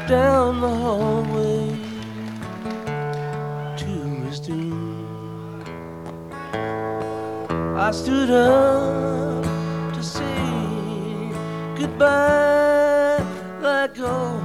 down the hallway to his doom. I stood up to say goodbye like old